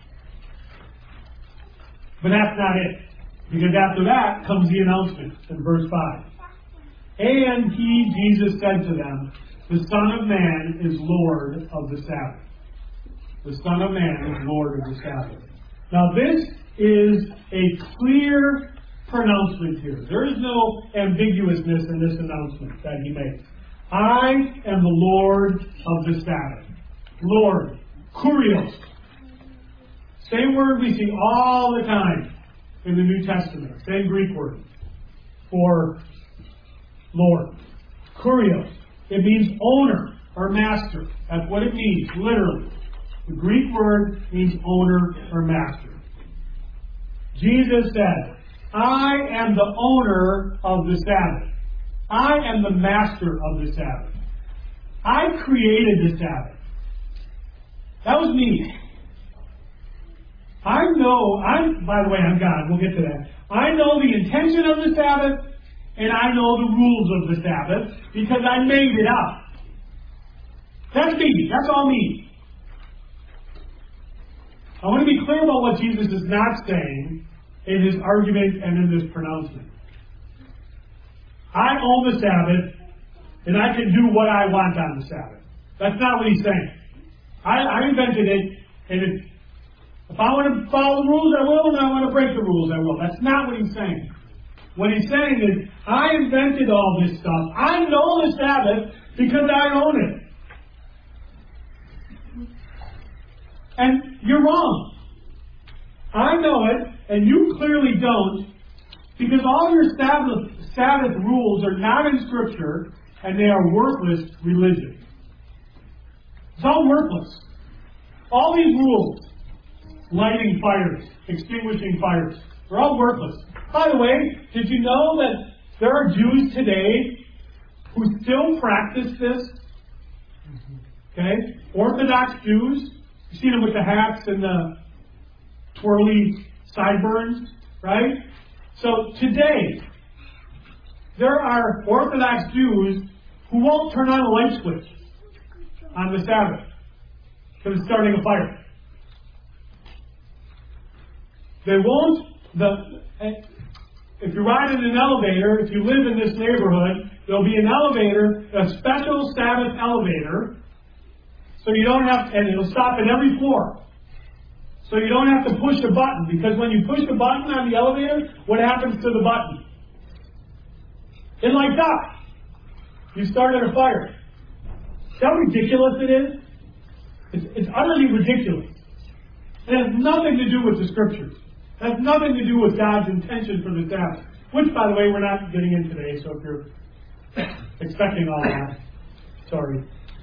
But that's not it. Because after that comes the announcement in verse five. And he, Jesus, said to them, the Son of Man is Lord of the Sabbath. The Son of Man is Lord of the Sabbath. Now this is a clear pronouncement here. There is no ambiguousness in this announcement that he makes. I am the Lord of the Sabbath. Lord. Kurios. Same word we see all the time in the New Testament. Same Greek word for Lord. Kurios. It means owner or master. That's what it means, literally. The Greek word means owner or master. Jesus said, I am the owner of the Sabbath. I am the master of the Sabbath. I created the Sabbath. That was me. I know, I'm, by the way, I'm God, we'll get to that. I know the intention of the Sabbath, and I know the rules of the Sabbath, because I made it up. That's me. That's all me. I want to be clear about what Jesus is not saying in his argument and in this pronouncement. I own the Sabbath, and I can do what I want on the Sabbath. That's not what he's saying. I, I invented it, and if, if I want to follow the rules, I will, and I want to break the rules, I will. That's not what he's saying. What he's saying is, I invented all this stuff. I know the Sabbath because I own it. And you're wrong. I know it, and you clearly don't, because all your Sabbath, Sabbath rules are not in Scripture, and they are worthless religion. It's all worthless. All these rules, lighting fires, extinguishing fires, they're all worthless. By the way, did you know that there are Jews today who still practice this. Okay? Orthodox Jews, you've seen them with the hats and the twirly sideburns, right? So today, there are Orthodox Jews who won't turn on a light switch on the Sabbath because it's starting a fire. They won't, the, if you ride in an elevator, if you live in this neighborhood, there'll be an elevator, a special Sabbath elevator, so you don't have, and it'll stop at every floor. So you don't have to push a button, because when you push the button on the elevator, what happens to the button? It lights up. You started a fire. See how ridiculous it is? It's, it's utterly ridiculous. It has nothing to do with the Scriptures. It has nothing to do with God's intention for the Sabbath. Which, by the way, we're not getting in today, so if you're expecting all that, sorry.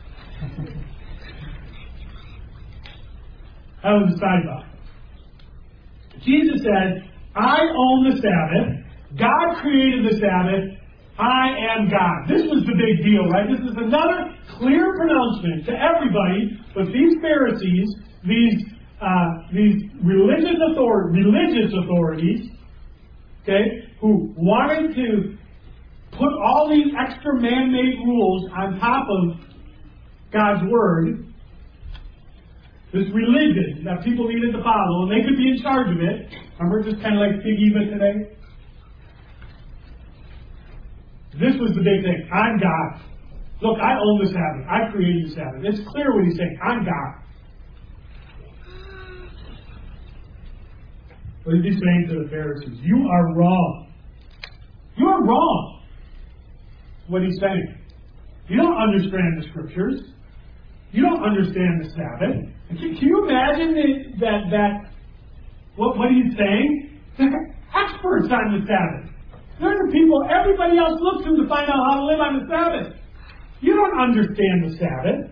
That was a sidebar. Jesus said, I own the Sabbath. God created the Sabbath. I am God. This was the big deal, right? This is another clear pronouncement to everybody, but these Pharisees, these uh, these religious author- religious authorities, okay, who wanted to put all these extra man-made rules on top of God's Word, this religion that people needed to follow, and they could be in charge of it. Remember, just kind of like Big Eva today? This was the big thing. I'm God. Look, I own the Sabbath. I created the Sabbath. It's clear what he's saying. I'm God. What is he saying to the Pharisees? You are wrong. You are wrong. What he's saying. You don't understand the Scriptures. You don't understand the Sabbath. Can, can you imagine that, that, that what, what he's saying? They're experts on the Sabbath. They're the people everybody else looks to to find out how to live on the Sabbath. You don't understand the Sabbath.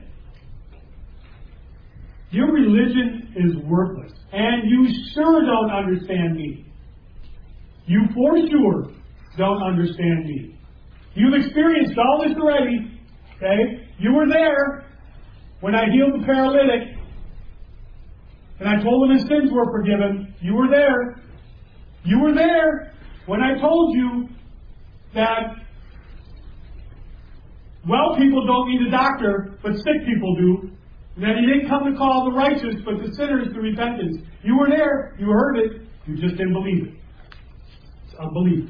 Your religion is worthless. And you sure don't understand me. You for sure don't understand me. You've experienced all this already. Okay? You were there when I healed the paralytic. And I told him his sins were forgiven. You were there. You were there when I told you that well people don't need a doctor, but sick people do. And that he didn't come to call the righteous, but the sinners to repentance. You were there. You heard it. You just didn't believe it. It's unbelief.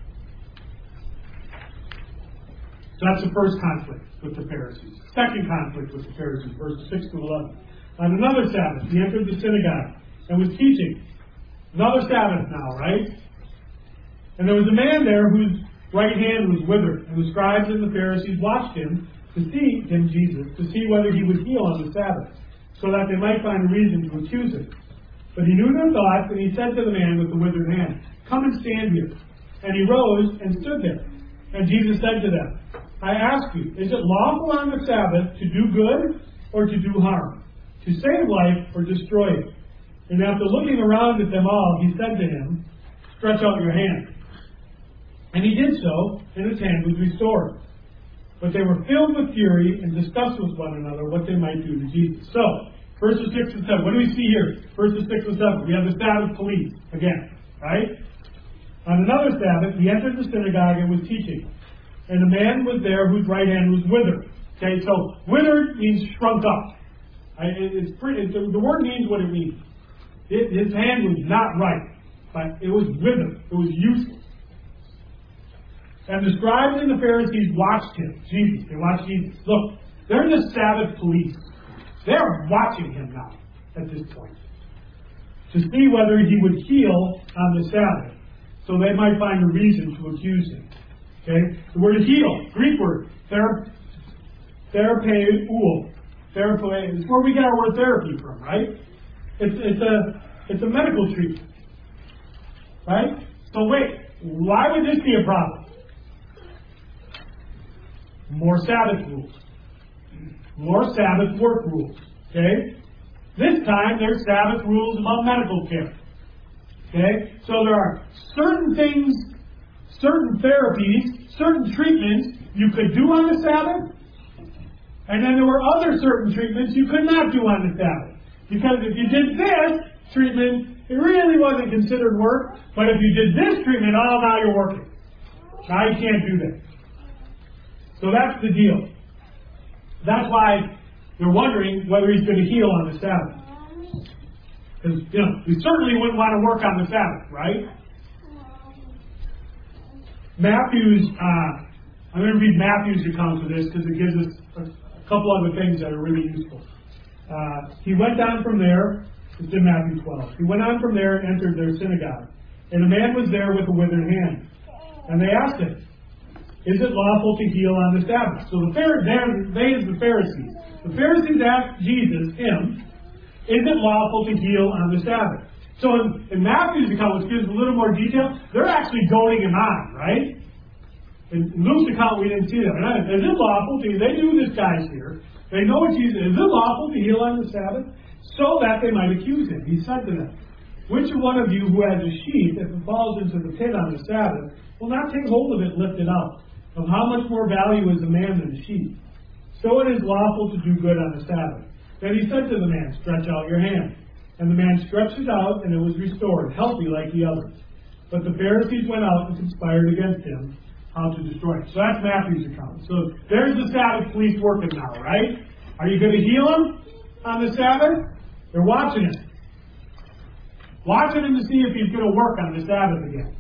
So that's the first conflict with the Pharisees. Second conflict with the Pharisees, verses six to eleven. On another Sabbath, he entered the synagogue and was teaching. Another Sabbath now, right? And there was a man there whose right hand was withered. And the scribes and the Pharisees watched him to see him, Jesus, to see whether he would heal on the Sabbath, so that they might find a reason to accuse him. But he knew their thoughts, and he said to the man with the withered hand, Come and stand here. And he rose and stood there. And Jesus said to them, I ask you, is it lawful on the Sabbath to do good or to do harm, to save life or destroy it? And after looking around at them all, he said to him, Stretch out your hand. And he did so, and his hand was restored. But they were filled with fury and discussed with one another what they might do to Jesus. So, verses six and seven. What do we see here? Verses six and seven. We have the Sabbath police again, right? On another Sabbath, he entered the synagogue and was teaching. And a man was there whose right hand was withered. Okay, so withered means shrunk up. I, it, it's pretty, it, the word means what it means. It, his hand was not right, but it was withered. It was useless. And the scribes and the Pharisees watched him, Jesus. They watched Jesus. Look, they're the Sabbath police. They're watching him now at this point to see whether he would heal on the Sabbath, so they might find a reason to accuse him. Okay? The word heal, Greek word, therapeuo. Therapeuo is where we get our word therapy from, right? It's, it's a it's a medical treatment, right? So wait, why would this be a problem? More Sabbath rules. More Sabbath work rules. Okay? This time there's Sabbath rules about medical care. Okay? So there are certain things, certain therapies, certain treatments you could do on the Sabbath, and then there were other certain treatments you could not do on the Sabbath. Because if you did this treatment, it really wasn't considered work, but if you did this treatment, oh, now you're working. Now you can't do that. So that's the deal. That's why they're wondering whether he's going to heal on the Sabbath. Because, you know, we certainly wouldn't want to work on the Sabbath, right? Matthew's, uh, I'm going to read Matthew's account of this because it gives us a, a couple other things that are really useful. Uh, he went on from there, it's in Matthew twelve. He went on from there and entered their synagogue. And a man was there with a withered hand. And they asked him, is it lawful to heal on the Sabbath? So the Pharisees, they is the Pharisees. The Pharisees asked Jesus, him, is it lawful to heal on the Sabbath? So in, in Matthew's account, which gives a little more detail, they're actually goading him on, right? In Luke's account, we didn't see that. Is it lawful to, they knew this guy's here. They know what Jesus is. Is it lawful to heal on the Sabbath? So that they might accuse him. He said to them, which one of you who has a sheep, if it falls into the pit on the Sabbath, will not take hold of it and lift it out? Of how much more value is a man than a sheep? So it is lawful to do good on the Sabbath. Then he said to the man, stretch out your hand. And the man stretched it out, and it was restored, healthy like the others. But the Pharisees went out and conspired against him, how to destroy him. So that's Matthew's account. So there's the Sabbath police working now, right? Are you going to heal him on the Sabbath? They're watching him. Watching him to see if he's going to work on the Sabbath again.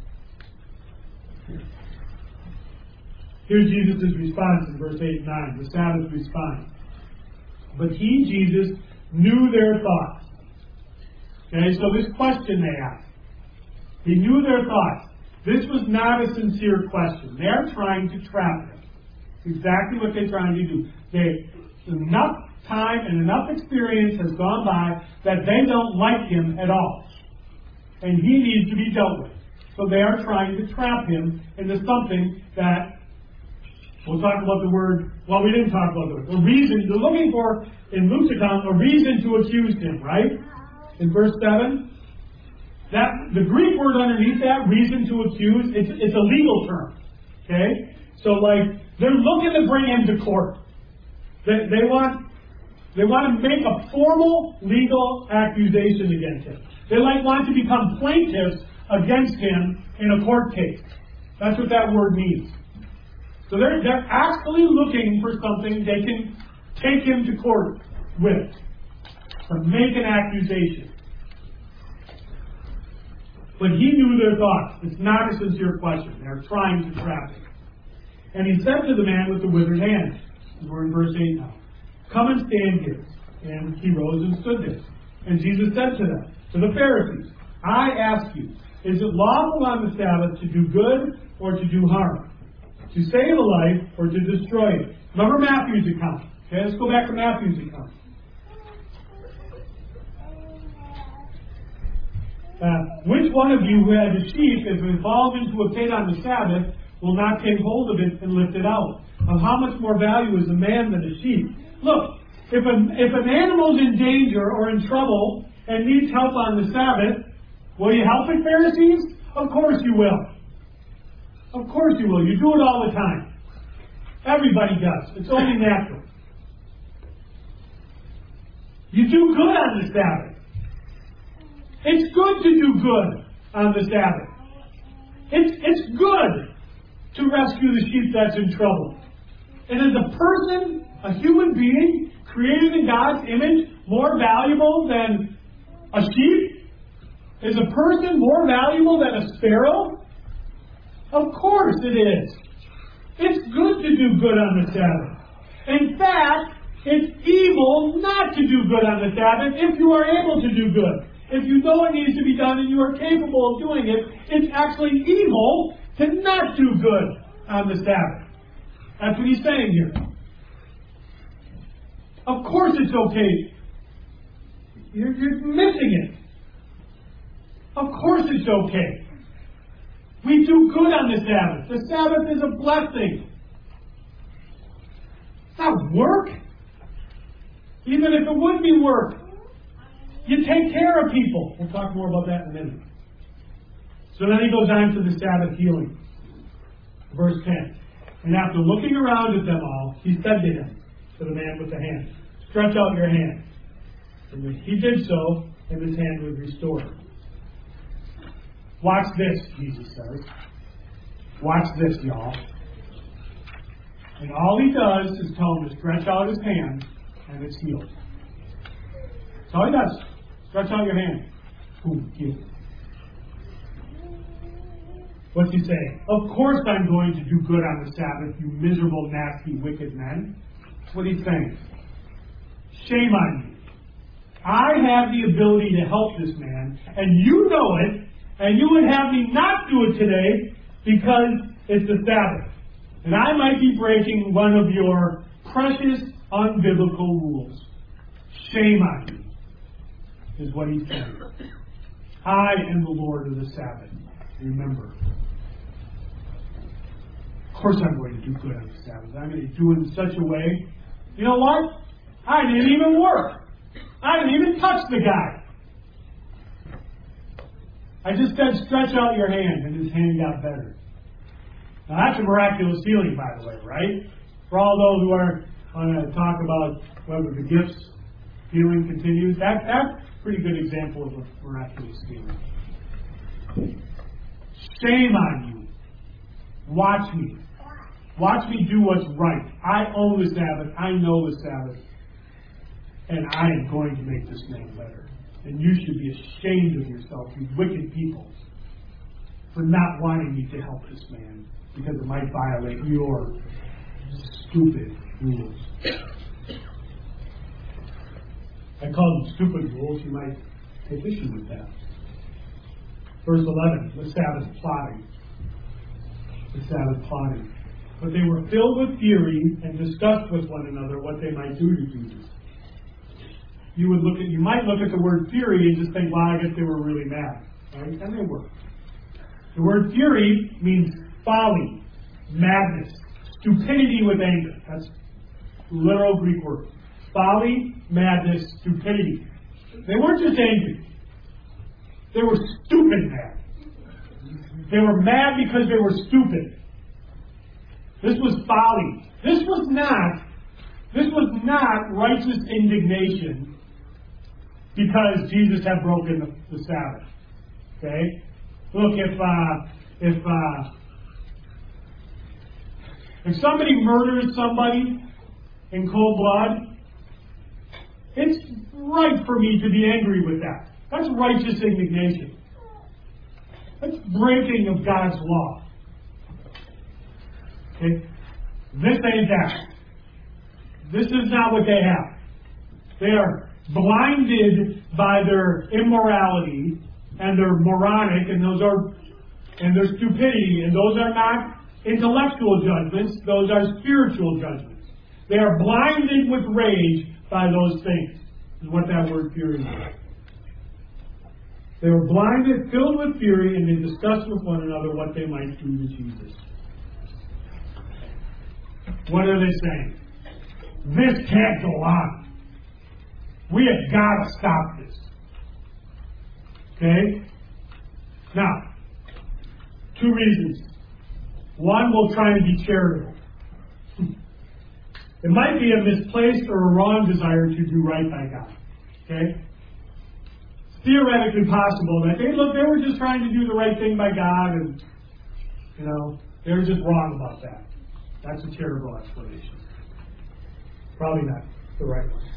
Here's Jesus' response in verse eight and nine, the Sabbath response. But he, Jesus, knew their thoughts. Okay, so this question they asked, he knew their thoughts. This was not a sincere question. They're trying to trap him. Exactly what they're trying to do. They, enough time and enough experience has gone by that they don't like him at all. And he needs to be dealt with. So they are trying to trap him into something that, we'll talk about the word, well, we didn't talk about the word. The reason, they're looking for, in Luke's account, a reason to accuse him, right? In verse seven, that the Greek word underneath that, reason to accuse, it's, it's a legal term. Okay? So, like, they're looking to bring him to court. They, they want they want to make a formal legal accusation against him. They like want to become plaintiffs against him in a court case. That's what that word means. So they're, they're actually looking for something they can take him to court with, to make an accusation. But he knew their thoughts. It's not a sincere question. They're trying to trap him. And he said to the man with the withered hand, we're in verse eight now, come and stand here. And he rose and stood there. And Jesus said to them, to the Pharisees, I ask you, is it lawful on the Sabbath to do good or to do harm? To save a life or to destroy it? Remember Matthew's account. Okay, let's go back to Matthew's account. Uh, which one of you who has a sheep, if it falls into a pit on the Sabbath, will not take hold of it and lift it out? Of how much more value is a man than a sheep? Look, if an, if an animal's in danger or in trouble and needs help on the Sabbath, will you help it, Pharisees? Of course you will. Of course you will. You do it all the time. Everybody does. It's only natural. You do good on the Sabbath. It's good to do good on the Sabbath. It's, it's good to rescue the sheep that's in trouble. And is a person, a human being, created in God's image, more valuable than a sheep? Is a person more valuable than a sparrow? Of course it is. It's good to do good on the Sabbath. In fact, it's evil not to do good on the Sabbath if you are able to do good. If you know it needs to be done and you are capable of doing it, it's actually evil to not do good on the Sabbath. That's what he's saying here. Of course it's okay. You're, you're missing it. Of course it's okay. We do good on the Sabbath. The Sabbath is a blessing. It's not work. Even if it would be work. You take care of people. We'll talk more about that in a minute. So then he goes on to the Sabbath healing. Verse ten. And after looking around at them all, he said to him, to the man with the hand, stretch out your hand. And he did so, and his hand was restored. Watch this, Jesus says. Watch this, y'all. And all he does is tell him to stretch out his hand, and it's healed. That's all he does. Stretch out your hand. Boom, healed. What's he saying? Of course I'm going to do good on the Sabbath, you miserable, nasty, wicked men. That's what he's saying. Shame on you. I have the ability to help this man, and you know it, and you would have me not do it today because it's the Sabbath. And I might be breaking one of your precious, unbiblical rules. Shame on you, is what he's saying. I am the Lord of the Sabbath. Remember. Of course I'm going to do good on the Sabbath. I'm going to do it in such a way. You know what? I didn't even work. I didn't even touch the guy. I just said, stretch out your hand, and his hand got better. Now that's a miraculous healing, by the way, right? For all those who are want to talk about whether the gifts healing continues, that, that's a pretty good example of a miraculous healing. Shame on you. Watch me. Watch me do what's right. I own the Sabbath. I know the Sabbath. And I am going to make this man better. And you should be ashamed of yourself, you wicked people, for not wanting me to help this man, because it might violate your stupid rules. I call them stupid rules. You might take issue with that. Verse eleven, the Sabbath plotting. The Sabbath plotting. But they were filled with fury and discussed with one another what they might do to Jesus. You would look at, you might look at the word fury and just think, well, I guess they were really mad. Right? And they were. The word fury means folly, madness, stupidity with anger. That's literal Greek word. Folly, madness, stupidity. They weren't just angry. They were stupid mad. They were mad because they were stupid. This was folly. This was not, this was not righteous indignation because Jesus had broken the, the Sabbath. Okay? Look, if uh, if uh, if somebody murders somebody in cold blood, it's right for me to be angry with that. That's righteous indignation. That's breaking of God's law. Okay? This ain't that. This is not what they have. They are blinded by their immorality and their moronic and those are and their stupidity, and those are not intellectual judgments, those are spiritual judgments. They are blinded with rage by those things, is what that word fury means. They were blinded, filled with fury, and they discussed with one another what they might do to Jesus. What are they saying? This can't go on. We have got to stop this. Okay? Now, two reasons. One, we'll try and be charitable. It might be a misplaced or a wrong desire to do right by God. Okay? It's theoretically possible that, hey, look, they were just trying to do the right thing by God, and, you know, they were just wrong about that. That's a charitable explanation. Probably not the right one.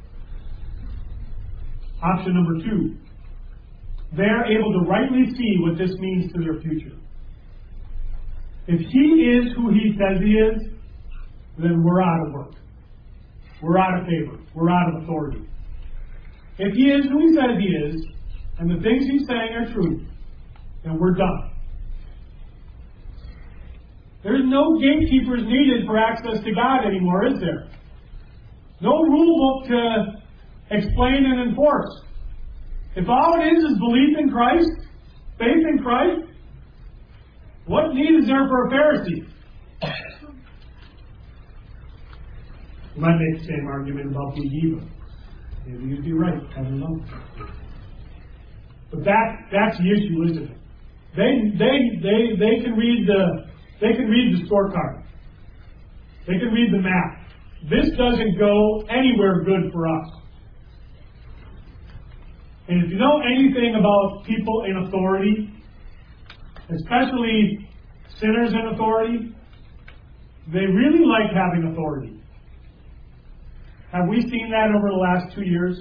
Option number two. They are able to rightly see what this means to their future. If he is who he says he is, then we're out of work. We're out of favor. We're out of authority. If he is who he says he is, and the things he's saying are true, then we're done. There's no gatekeepers needed for access to God anymore, is there? No rule book to explain and enforce. If all it is is belief in Christ, faith in Christ, what need is there for a Pharisee? You might make the same argument about being evil. Maybe you'd be right. I don't know. But that that's the issue, isn't it? They they they they can read the They can read the scorecard. They can read the map. This doesn't go anywhere good for us. And if you know anything about people in authority, especially sinners in authority, they really like having authority. Have we seen that over the last two years?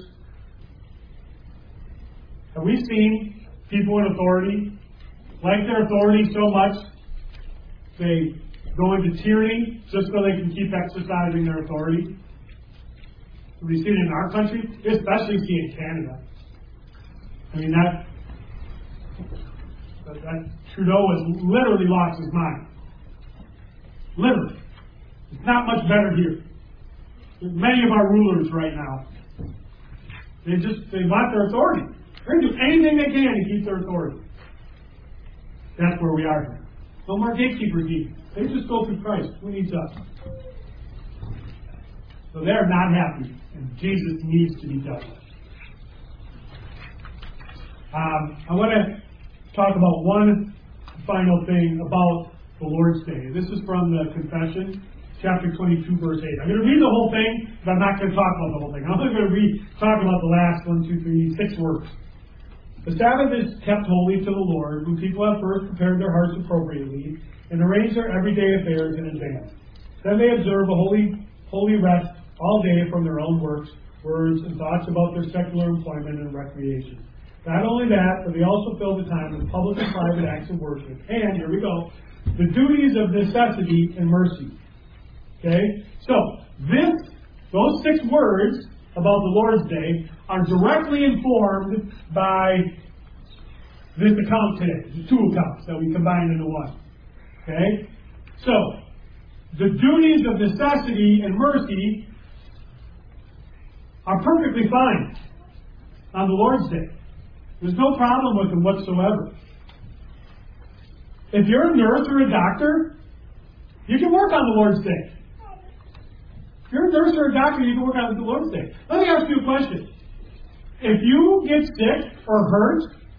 Have we seen people in authority like their authority so much they go into tyranny just so they can keep exercising their authority? Have we seen it in our country? We especially see it in Canada. I mean, that, that, that Trudeau has literally lost his mind. Literally. It's not much better here. Many of our rulers right now, they just, they want their authority. They're going to do anything they can to keep their authority. That's where we are here. No more gatekeepers need. They just go through Christ. Who needs us? So they're not happy, and Jesus needs to be dealt with. Um, I want to talk about one final thing about the Lord's Day. This is from the Confession, chapter twenty-two, verse eight. I'm going to read the whole thing, but I'm not going to talk about the whole thing. I'm only going to read, talk about the last one, two, three, six words. The Sabbath is kept holy to the Lord, when people have first prepared their hearts appropriately and arranged their everyday affairs in advance. Then they observe a holy, holy rest all day from their own works, words, and thoughts about their secular employment and recreation. Not only that, but they also fill the time with public and private acts of worship. And, here we go, the duties of necessity and mercy. Okay? So, this, those six words about the Lord's Day are directly informed by this account today. The two accounts that we combined into one. Okay? So, the duties of necessity and mercy are perfectly fine on the Lord's Day. There's no problem with them whatsoever. If you're a nurse or a doctor, you can work on the Lord's Day. If you're a nurse or a doctor, you can work on the Lord's Day. Let me ask you a question. If you get sick or hurt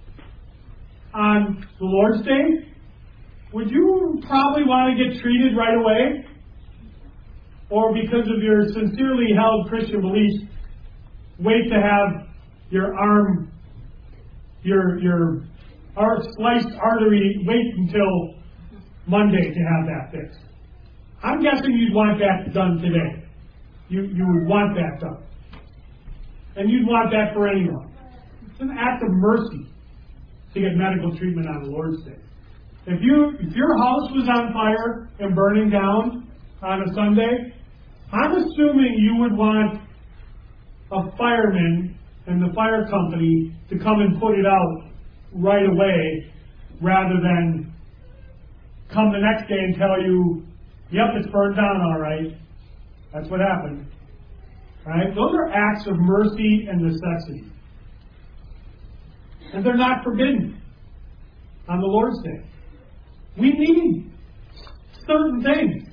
on the Lord's Day, would you probably want to get treated right away? Or because of your sincerely held Christian beliefs, wait to have your arm Your your our sliced artery, wait until Monday to have that fixed? I'm guessing you'd want that done today. You you would want that done. And you'd want that for anyone. It's an act of mercy to get medical treatment on the Lord's Day. If you if your house was on fire and burning down on a Sunday, I'm assuming you would want a fireman and the fire company to come and put it out right away, rather than come the next day and tell you, yep, it's burned down all right. That's what happened. Right? Those are acts of mercy and necessity. And they're not forbidden on the Lord's Day. We need certain things.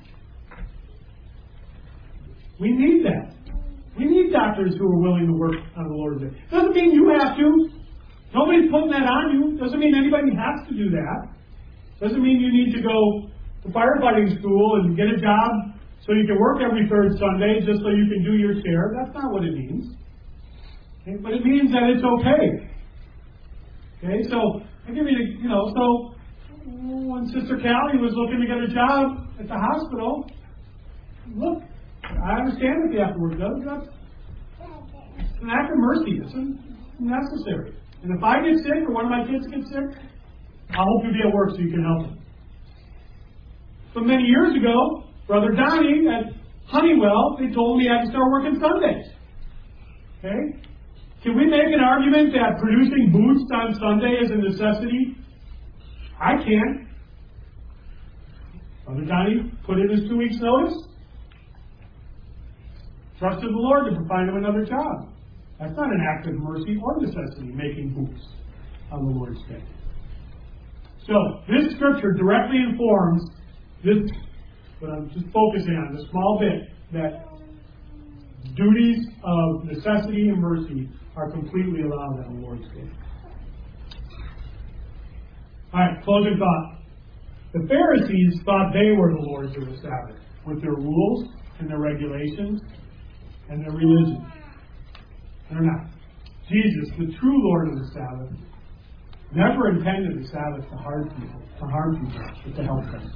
We need that. We need doctors who are willing to work on the Lord's Day. Doesn't mean you have to. Nobody's putting that on you. Doesn't mean anybody has to do that. Doesn't mean you need to go to firefighting school and get a job so you can work every third Sunday just so you can do your share. That's not what it means. Okay? But it means that it's okay. Okay, so I give you, you know, so when Sister Callie was looking to get a job at the hospital, look, I understand that the afterward does. That's an act of mercy. It's necessary. And if I get sick or one of my kids gets sick, I hope you'll be at work so you can help them. But many years ago, Brother Donnie at Honeywell, they told me I had to start working Sundays. Okay? Can we make an argument that producing boots on Sunday is a necessity? I can. Brother Donnie put in his two weeks' notice. Trusted the Lord to find him another job. That's not an act of mercy or necessity, making boots on the Lord's Day. So, this scripture directly informs this, but I'm just focusing on the small bit, that duties of necessity and mercy are completely allowed on the Lord's Day. Alright, closing thought. The Pharisees thought they were the lords of the Sabbath, with their rules and their regulations and their religion. They're not. Jesus, the true Lord of the Sabbath, never intended the Sabbath to harm people, to harm people, but to help them.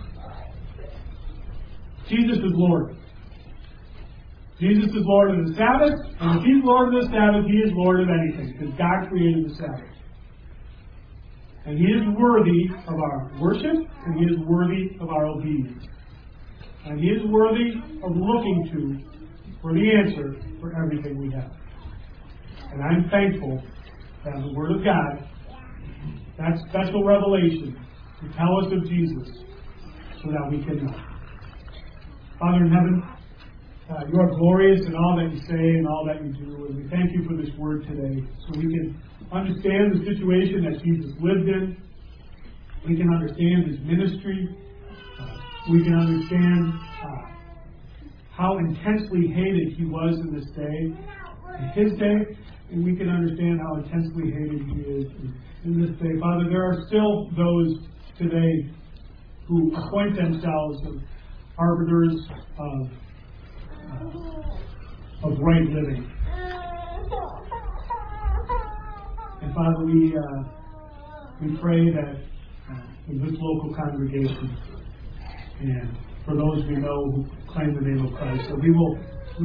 Jesus is Lord. Jesus is Lord of the Sabbath, and if He's Lord of the Sabbath, He is Lord of anything, because God created the Sabbath. And He is worthy of our worship, and He is worthy of our obedience. And He is worthy of looking to for the answer for everything we have. And I'm thankful that the Word of God, that special revelation, to tell us of Jesus, so that we can know. Father in heaven, uh, you are glorious in all that you say and all that you do, and we thank you for this Word today, so we can understand the situation that Jesus lived in. We can understand His ministry. Uh, we can understand uh, how intensely hated He was in this day, in His day, and we can understand how intensely hated He is in, in this day. Father, there are still those today who appoint themselves as arbiters of, uh, of right living. And Father, we uh, we pray that uh, in this local congregation, and for those we know who claim the name of Christ, that we will